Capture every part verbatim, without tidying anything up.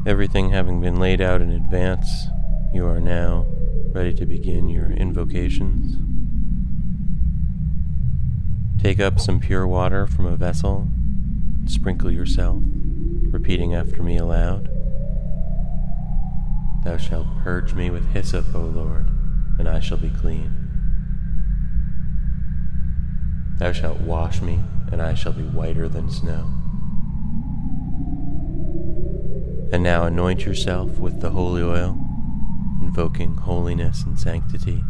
Everything having been laid out in advance, you are now ready to begin your invocations. Take up some pure water from a vessel, sprinkle yourself, repeating after me aloud. Thou shalt purge me with hyssop, O Lord, and I shall be clean. Thou shalt wash me, and I shall be whiter than snow. And now anoint yourself with the holy oil, invoking holiness and sanctity.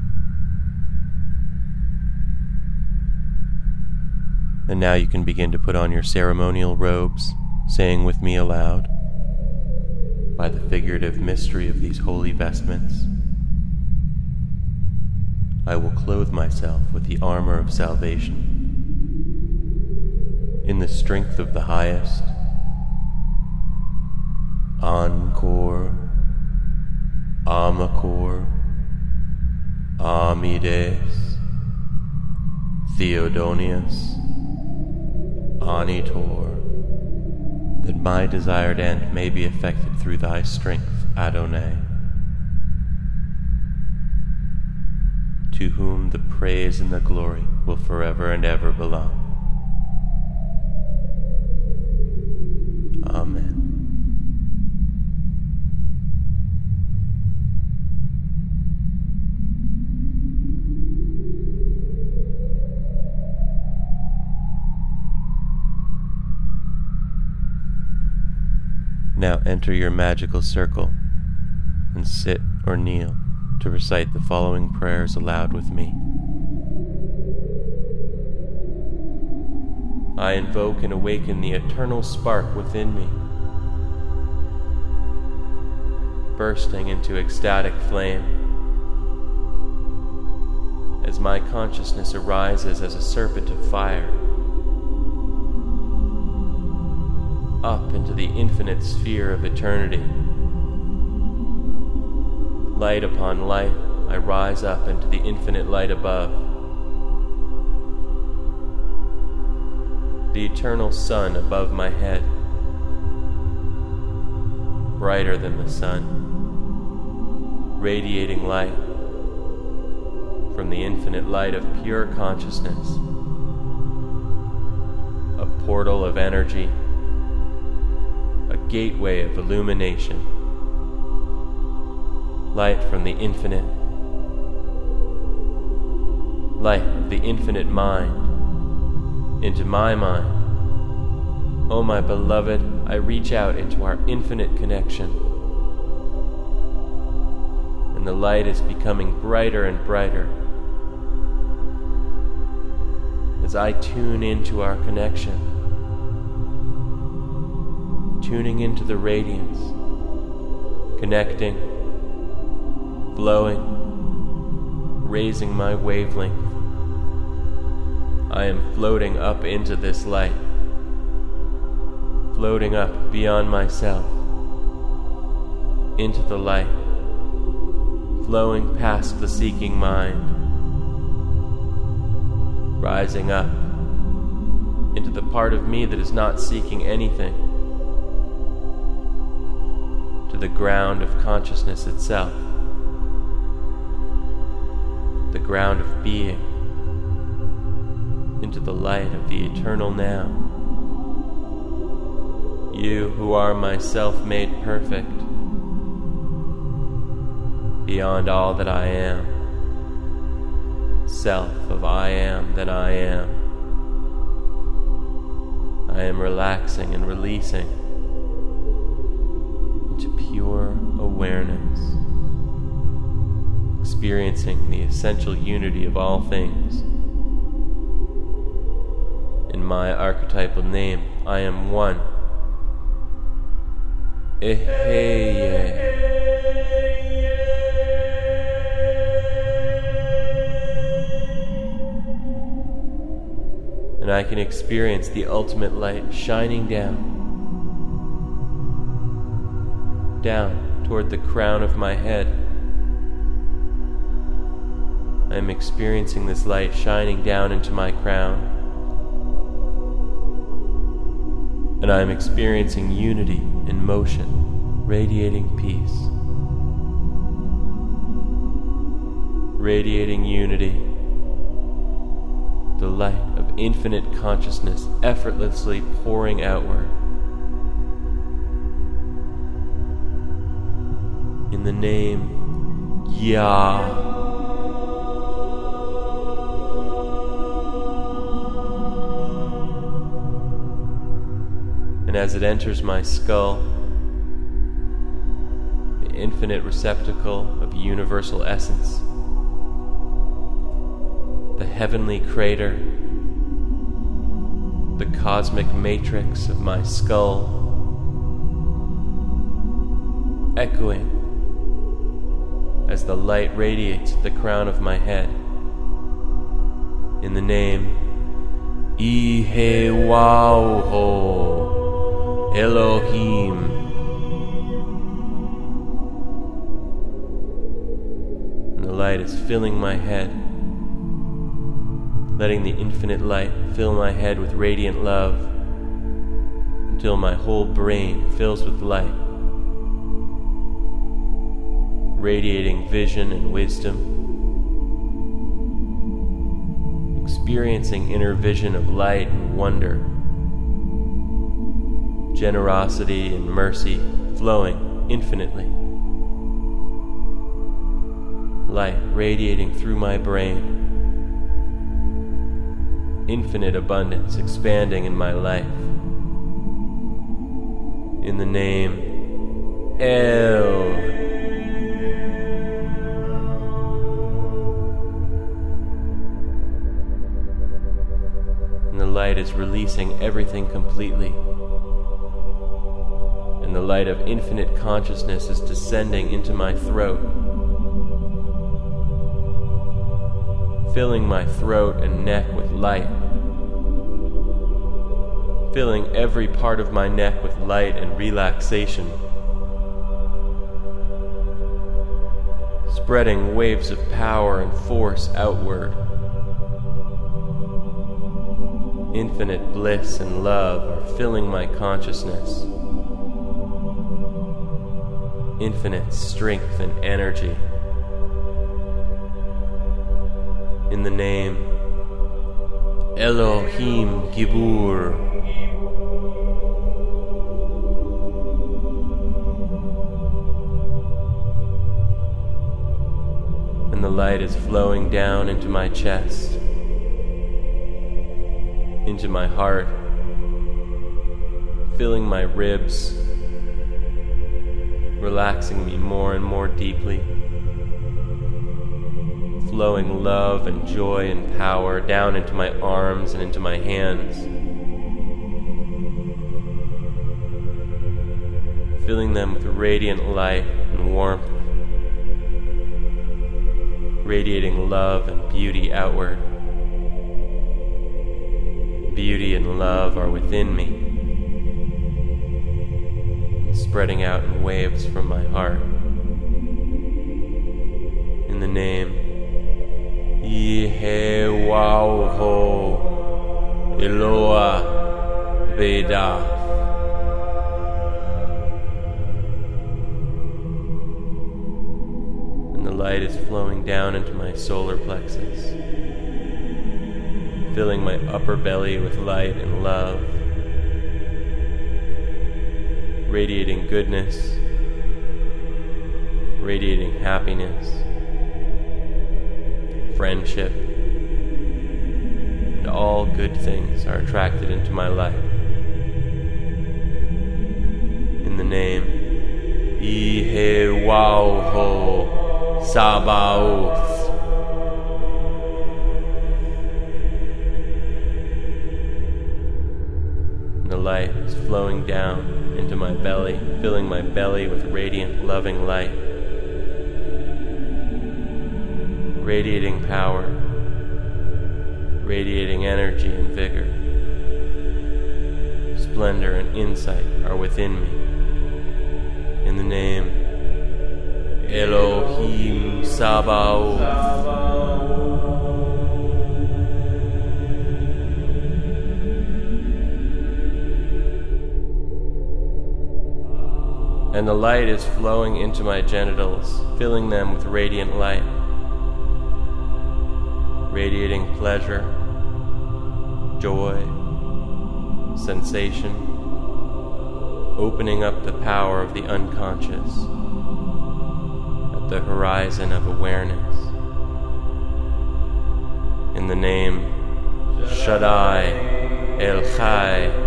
And now you can begin to put on your ceremonial robes, saying with me aloud, by the figurative mystery of these holy vestments, I will clothe myself with the armor of salvation. In the strength of the highest, Encore, Amacor, Amides, Theodonius, Anitor, that my desired end may be effected through thy strength, Adonai, to whom the praise and the glory will forever and ever belong. Amen. Now enter your magical circle and sit or kneel to recite the following prayers aloud with me. I invoke and awaken the eternal spark within me, bursting into ecstatic flame, as my consciousness arises as a serpent of fire, up into the infinite sphere of eternity. Light upon light, I rise up into the infinite light above. The eternal sun above my head, brighter than the sun, radiating light from the infinite light of pure consciousness, a portal of energy, a gateway of illumination, light from the infinite, light of the infinite mind, into my mind. Oh, my beloved, I reach out into our infinite connection, and the light is becoming brighter and brighter as I tune into our connection, tuning into the radiance, connecting, flowing, raising my wavelength. I am floating up into this light, floating up beyond myself, into the light, flowing past the seeking mind, rising up into the part of me that is not seeking anything, to the ground of consciousness itself, the ground of being, into the light of the eternal now. You who are my self-made perfect, beyond all that I am, self of I am that I am. I am relaxing and releasing into pure awareness, experiencing the essential unity of all things. In my archetypal name, I am one. Eheye. And I can experience the ultimate light shining down, down toward the crown of my head. I am experiencing this light shining down into my crown, and I am experiencing unity in motion. radiating peace, radiating unity, the light of infinite consciousness effortlessly pouring outward. In the name Yah. And as it enters my skull, the infinite receptacle of universal essence, the heavenly crater, the cosmic matrix of my skull, echoing as the light radiates at the crown of my head. In the name Ihewauho Elohim. And the light is filling my head, letting the infinite light fill my head with radiant love until my whole brain fills with light, radiating vision and wisdom, experiencing inner vision of light and wonder, generosity and mercy flowing infinitely, light radiating through my brain, infinite abundance expanding in my life. In the name El. And the light is releasing everything completely. And the light of infinite consciousness is descending into my throat, filling my throat and neck with light, filling every part of my neck with light and relaxation, spreading waves of power and force outward. Infinite bliss and love are filling my consciousness. Infinite strength and energy. In the name Elohim Gibur. And the light is flowing down into my chest, into my heart, filling my ribs, relaxing me more and more deeply, flowing love and joy and power down into my arms and into my hands, filling them with radiant light and warmth, radiating love and beauty outward. Beauty and love are within me, and spreading out in waves from my heart. In the name Ihewauho Eloah Veda. And the light is flowing down into my solar plexus, filling my upper belly with light and love, radiating goodness, radiating happiness, friendship, and all good things are attracted into my life. In the name Ihewauho Sabaoth. The light is flowing down into my belly, filling my belly with radiant, loving light, radiating power, radiating energy and vigor. Splendor and insight are within me. In the name Elohim Sabaoth. and the light is flowing into my genitals, filling them with radiant light, radiating pleasure, joy, sensation, opening up the power of the unconscious at the horizon of awareness. In the name Shaddai El Chai,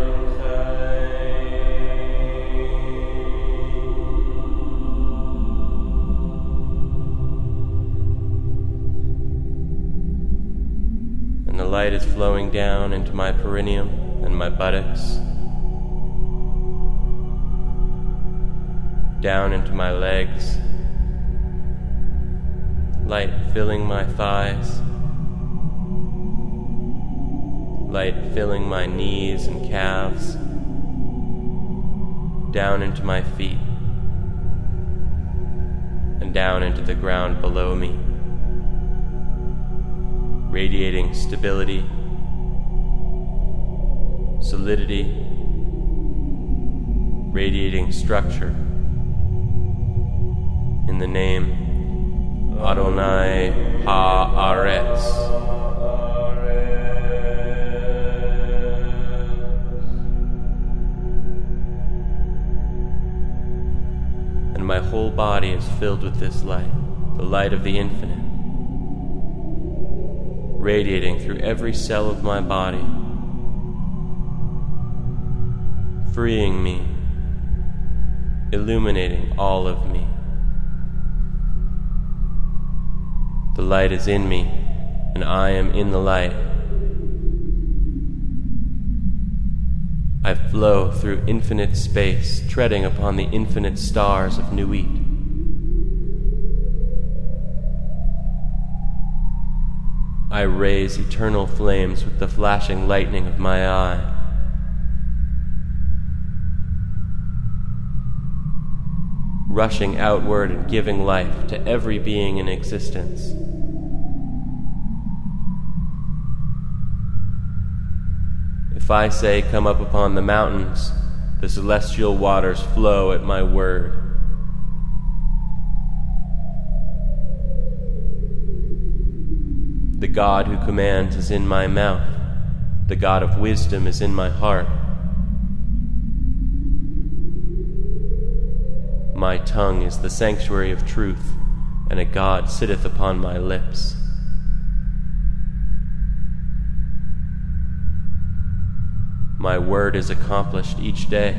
and the light is flowing down into my perineum and my buttocks, down into my legs, light filling my thighs, light filling my knees and calves, down into my feet, and down into the ground below me, radiating stability, solidity, radiating structure. In the name Adonai Haaretz. And my whole body is filled with this light, the light of the infinite, radiating through every cell of my body, freeing me, illuminating all of me. The light is in me, and I am in the light. I flow through infinite space, treading upon the infinite stars of Nuit. I raise eternal flames with the flashing lightning of my eye. Rushing outward and giving life to every being in existence. If I say, "Come up upon the mountains," the celestial waters flow at my word. The God who commands is in my mouth. The God of wisdom is in my heart. My tongue is the sanctuary of truth, and a God sitteth upon my lips. My word is accomplished each day,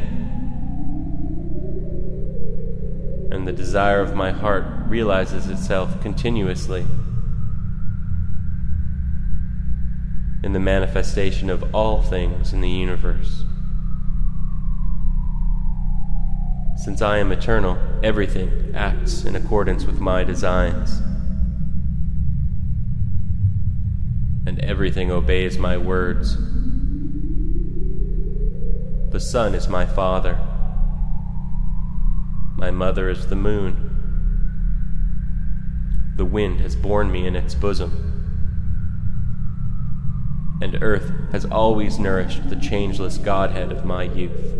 and the desire of my heart realizes itself continuously in the manifestation of all things in the universe. Since I am eternal, everything acts in accordance with my designs, and everything obeys my words. The sun is my father. My mother is the moon. The wind has borne me in its bosom, and earth has always nourished the changeless Godhead of my youth.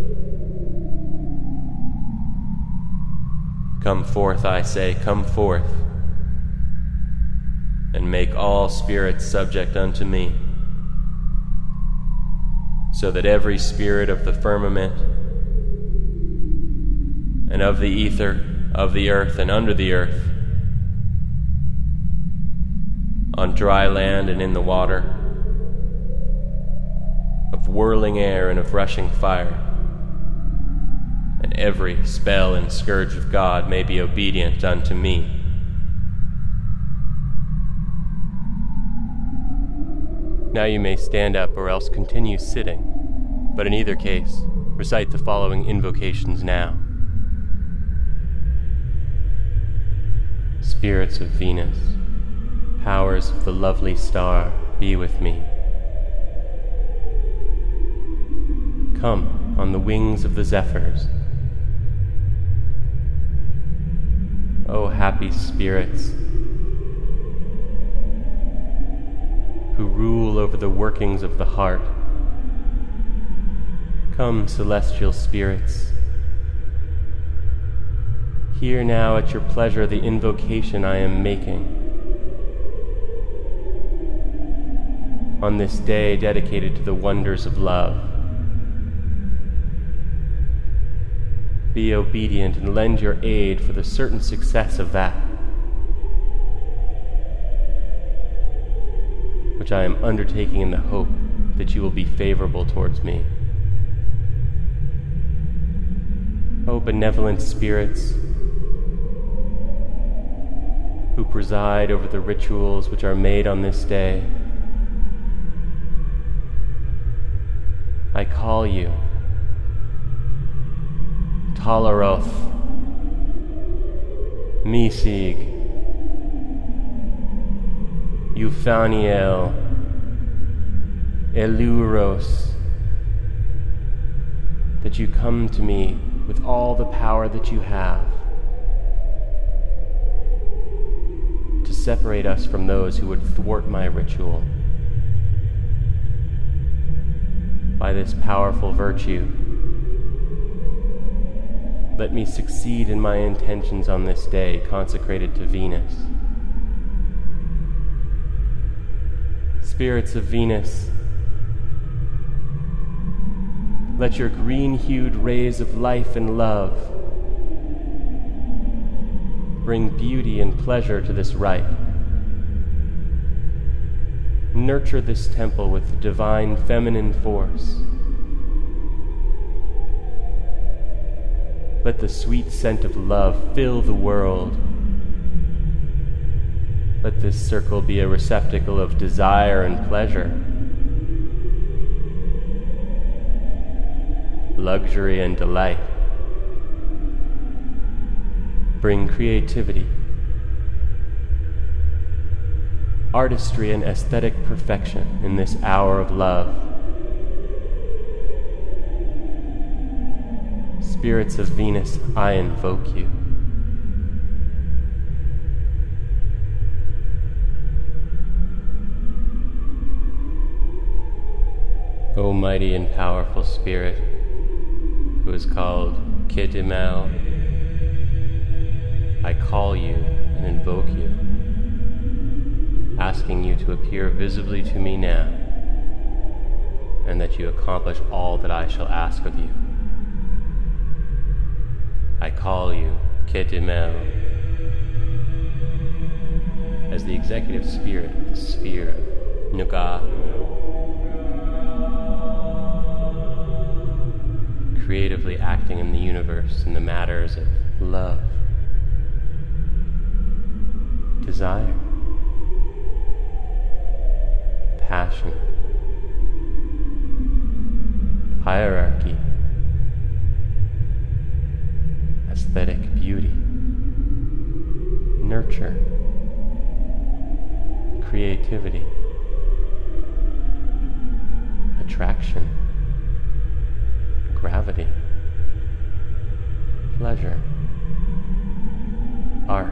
Come forth, I say, come forth, and make all spirits subject unto me, so that every spirit of the firmament, and of the ether, of the earth, and under the earth, on dry land and in the water, of whirling air and of rushing fire, and every spell and scourge of God may be obedient unto me. Now you may stand up or else continue sitting, but in either case, recite the following invocations now. Spirits of Venus, powers of the lovely star, be with me. Come on the wings of the zephyrs. O happy spirits, who rule over the workings of the heart. Come, celestial spirits, Hear now at your pleasure the invocation I am making. On this day dedicated to the wonders of love, be obedient and lend your aid for the certain success of that which I am undertaking in the hope that you will be favorable towards me. O benevolent spirits, who preside over the rituals which are made on this day, I call you, Talaroth, Misig, Euphaniel, Eluros, that you come to me with all the power that you have to separate us from those who would thwart my ritual. By this powerful virtue, let me succeed in my intentions on this day consecrated to Venus. Spirits of Venus, let your green-hued rays of life and love bring beauty and pleasure to this rite. Nurture this temple with divine feminine force. Let the sweet scent of love fill the world. Let this circle be a receptacle of desire and pleasure, luxury and delight. Bring creativity, artistry and aesthetic perfection in this hour of love. Spirits of Venus, I invoke you. O mighty and powerful spirit, who is called Kidimel, I call you and invoke you, asking you to appear visibly to me now, and that you accomplish all that I shall ask of you. I call you, Kidimel, as the executive spirit of the sphere of Nuga, creatively acting in the universe in the matters of love, desire, passion, hierarchy, aesthetic beauty, nurture, creativity, attraction, gravity, pleasure, art,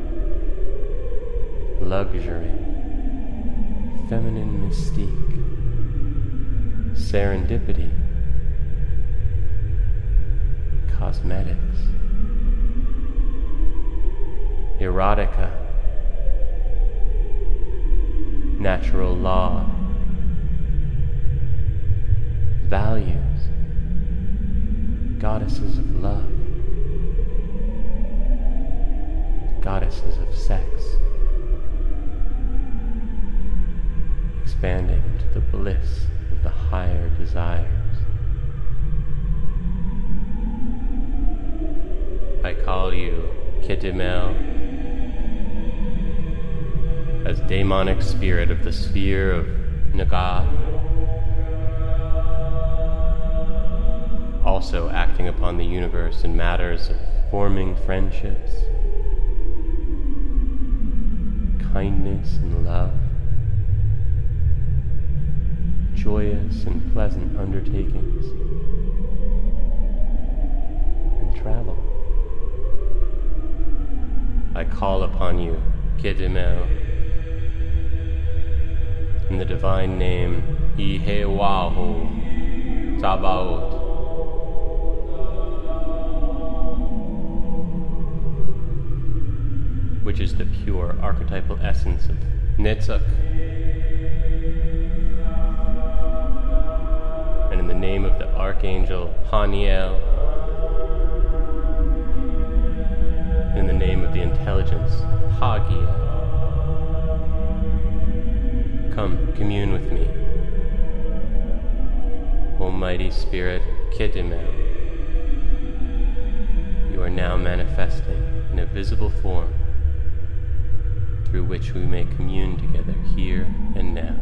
luxury, feminine mystique, serendipity, cosmetics, erotica, natural law, values, goddesses of love, goddesses of sex, expanding into the bliss of the higher desires. I call you, Kidimel, as demonic spirit of the sphere of Naga, also acting upon the universe in matters of forming friendships, kindness and love, joyous and pleasant undertakings, and travel. I call upon you, Kidimel, in the divine name Ihewahu Sabaoth, which is the pure archetypal essence of Netzach. And in the name of the Archangel Haniel, in the name of the intelligence Hagiel, come commune with me. Almighty Spirit Kedemel, you are now manifesting in a visible form through which we may commune together here and now.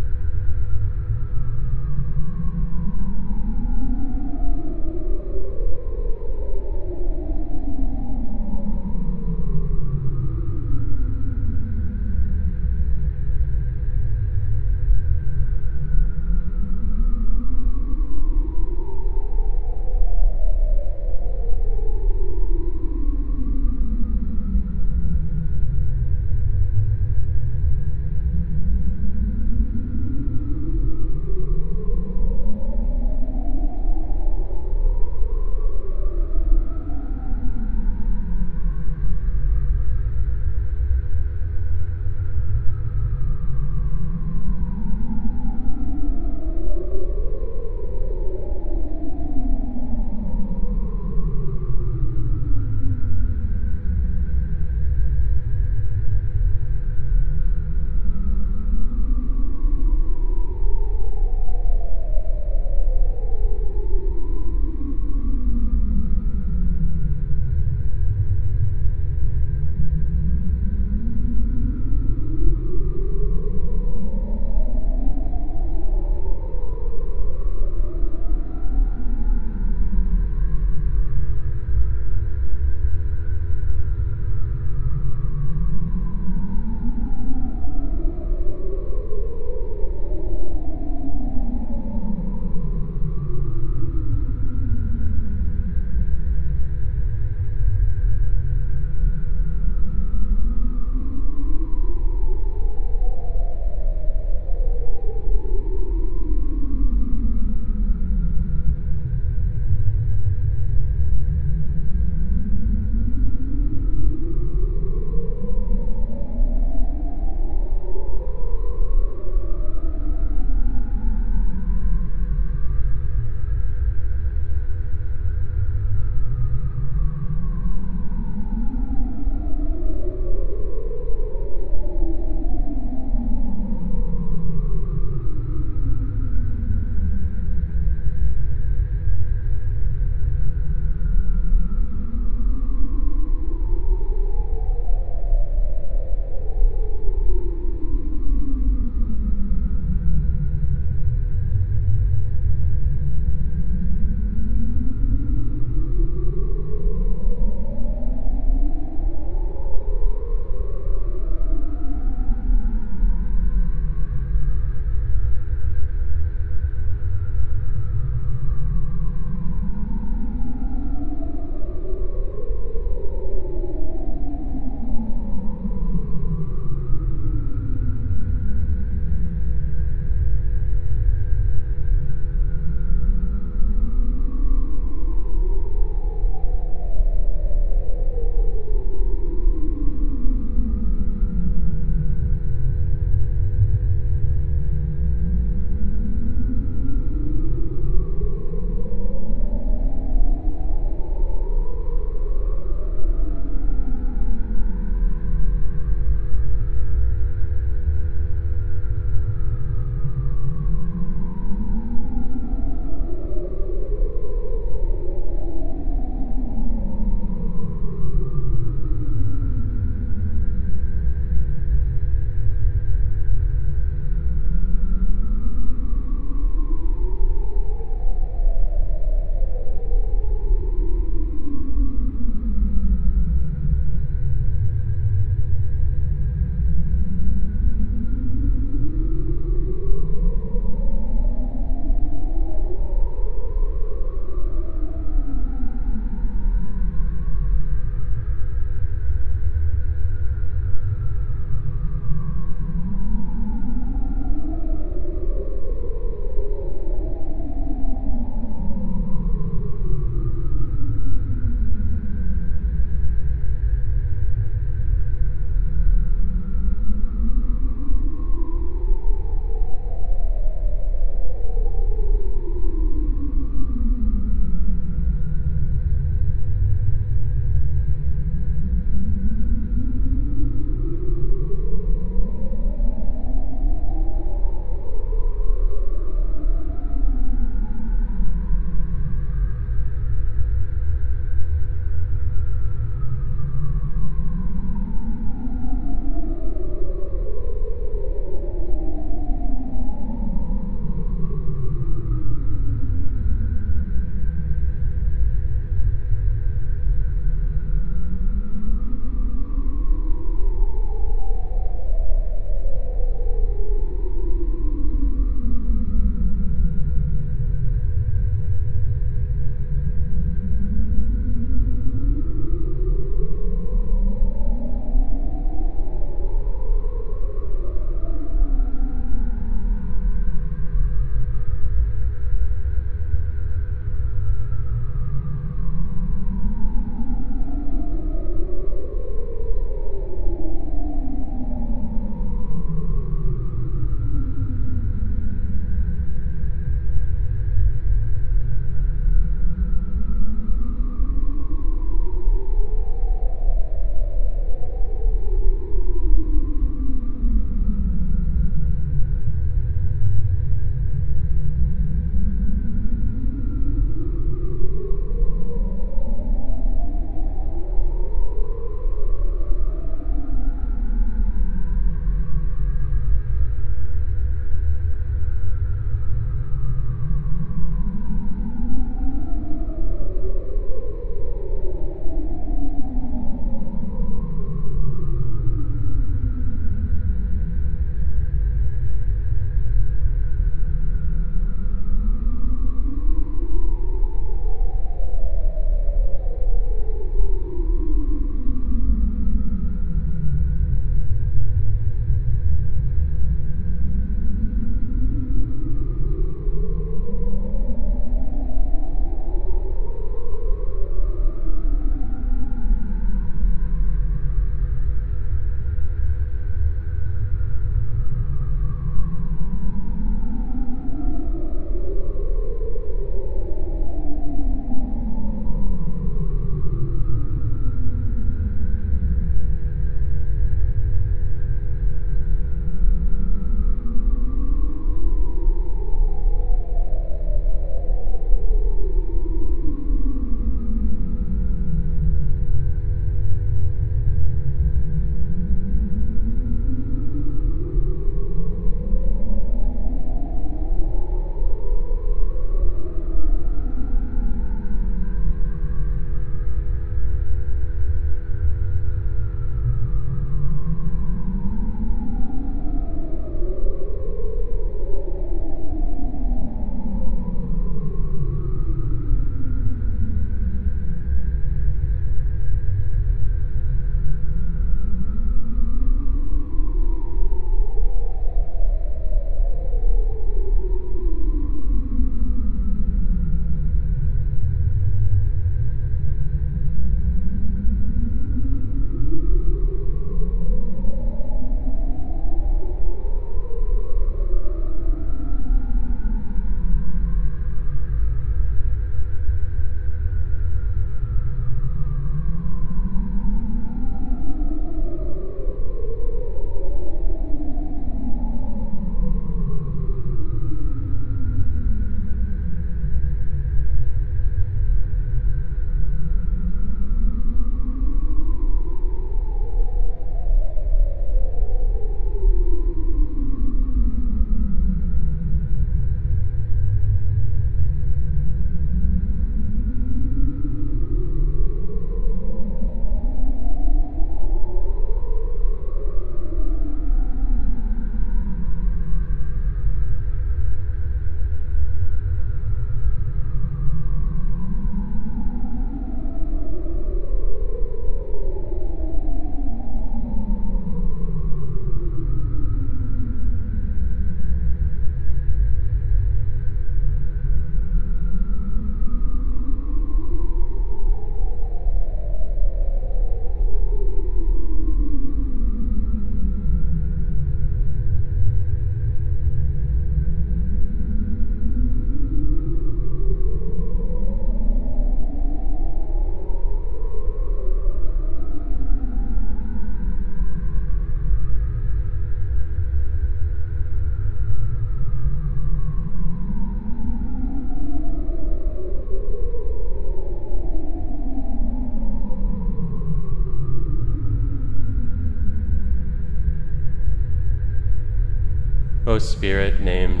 O Spirit named,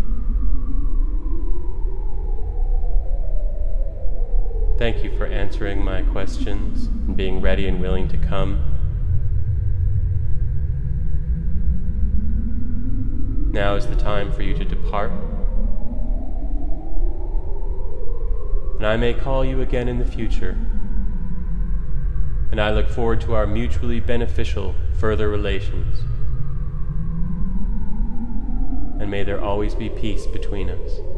thank you for answering my questions and being ready and willing to come. Now is the time for you to depart, and I may call you again in the future, and I look forward to our mutually beneficial further relations, and may there always be peace between us.